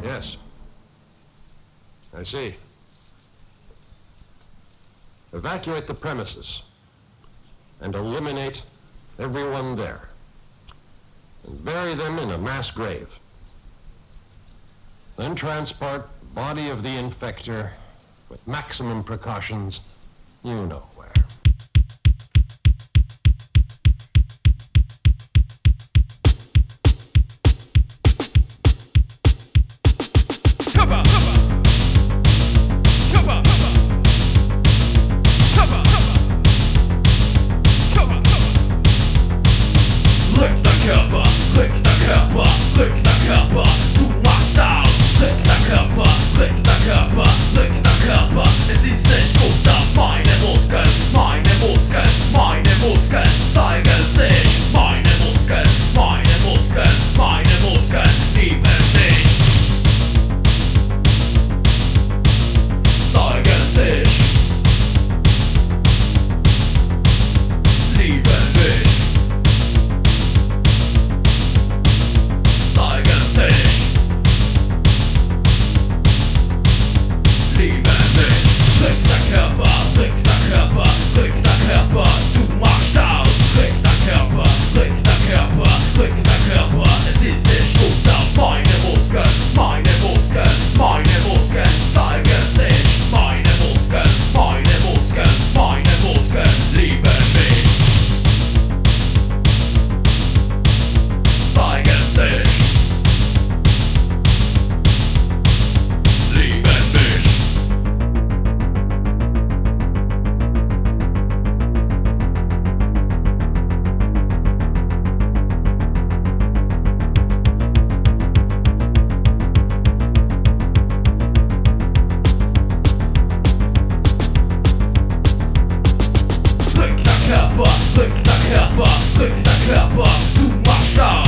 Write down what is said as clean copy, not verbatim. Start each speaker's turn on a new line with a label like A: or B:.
A: Yes. I see. Evacuate the premises and eliminate everyone there and bury them in a mass grave. Then transport the body of the infector with maximum precautions, you know where.
B: Es ist nicht gut, dass meine Muskeln zeigen sich. Meine Muskeln lieben mich. Zeigen sich. Lieben mich. Zeigen sich. Lieben mich. Rück der Körper, du machst aus. Rück der Körper, es ist nicht gut, dass meine Muskeln zeigen sich. Meine Muskeln lieben mich. Zeigen sich. Lieben mich. Rück der Körper, du machst aus.